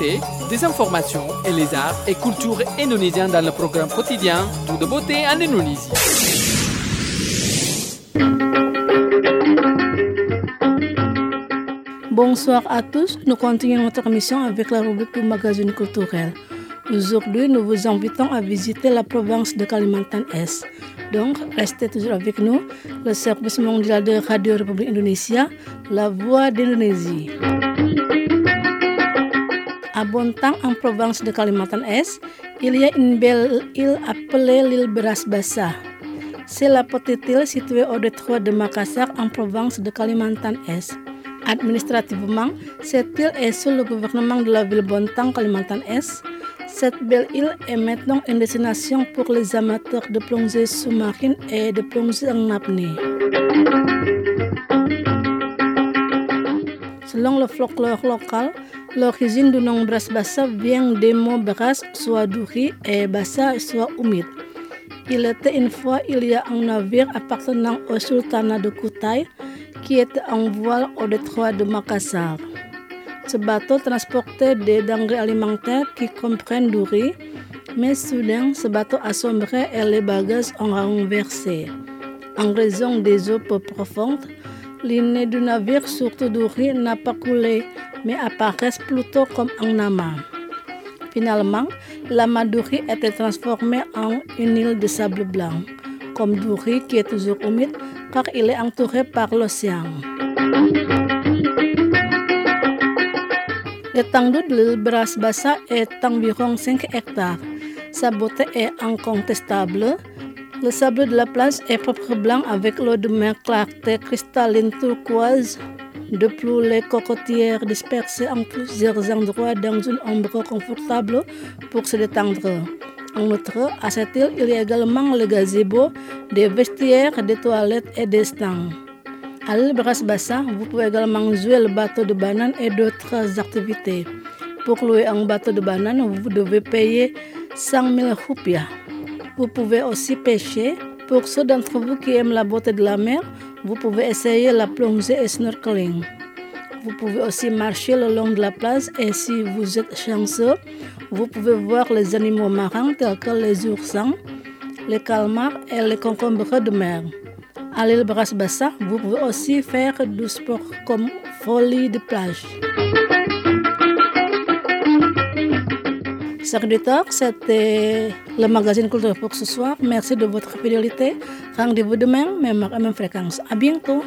l'actualité, des informations et les arts et cultures indonésiens dans le programme quotidien Tout de beauté en Indonésie. Bonsoir à tous, nous continuons notre émission avec la rubrique du magazine culturel. Aujourd'hui, nous vous invitons à visiter la province de Kalimantan Est. Donc, restez toujours avec nous, le service mondial de Radio République Indonésia, la voix d'Indonésie. À Bontang, en province de Kalimantan Est, il y a une belle île appelée l'île Beras Basah. C'est la petite île située au détroit de Makassar, en province de Kalimantan Est. Administrativement, cette île est sous le gouvernement de la ville Bontang, Kalimantan Est. Cette belle île est maintenant une destination pour les amateurs de plongée sous-marine et de plongée en apnée. Selon le folklore local, l'origine du nom Beras Basah vient des mots beras, soit du riz, et basah, soit humide. Il était une fois, il y a un navire appartenant au sultanat de Kutai qui était en voile au détroit de Makassar. Ce bateau transportait des denrées alimentaires qui comprennent du riz, mais soudain, ce bateau a sombré et les bagages ont renversé. En raison des eaux peu profondes, l'inné du navire, surtout du riz, n'a pas coulé, mais apparaît plutôt comme un amas. Finalement, l'amas du riz était transformé en une île de sable blanc, comme du riz qui est toujours humide, car il est entouré par l'océan. L'étendue de l'île Beras Basah est environ 5 hectares. Sa beauté est incontestable. Le sable de la plage est propre blanc avec l'eau de mer clarté cristalline turquoise. De plus, les cocotières dispersées en plusieurs endroits dans une ombre confortable pour se détendre. En outre, à cette île, il y a également le gazebo, des vestiaires, des toilettes et des stands. À l'île Beras Basah, vous pouvez également jouer le bateau de banane et d'autres activités. Pour louer un bateau de banane, vous devez payer 100 000 rupiah. Vous pouvez aussi pêcher. Pour ceux d'entre vous qui aiment la beauté de la mer, vous pouvez essayer la plongée et snorkeling. Vous pouvez aussi marcher le long de la plage et si vous êtes chanceux, vous pouvez voir les animaux marins tels que les oursins, les calmars et les concombres de mer. À l'île Beras Basah, vous pouvez aussi faire du sport comme volley de plage. Chers auditeurs, c'était le magazine culturel pour ce soir. Merci de votre fidélité. Rendez-vous demain, même heure et même fréquence. À bientôt.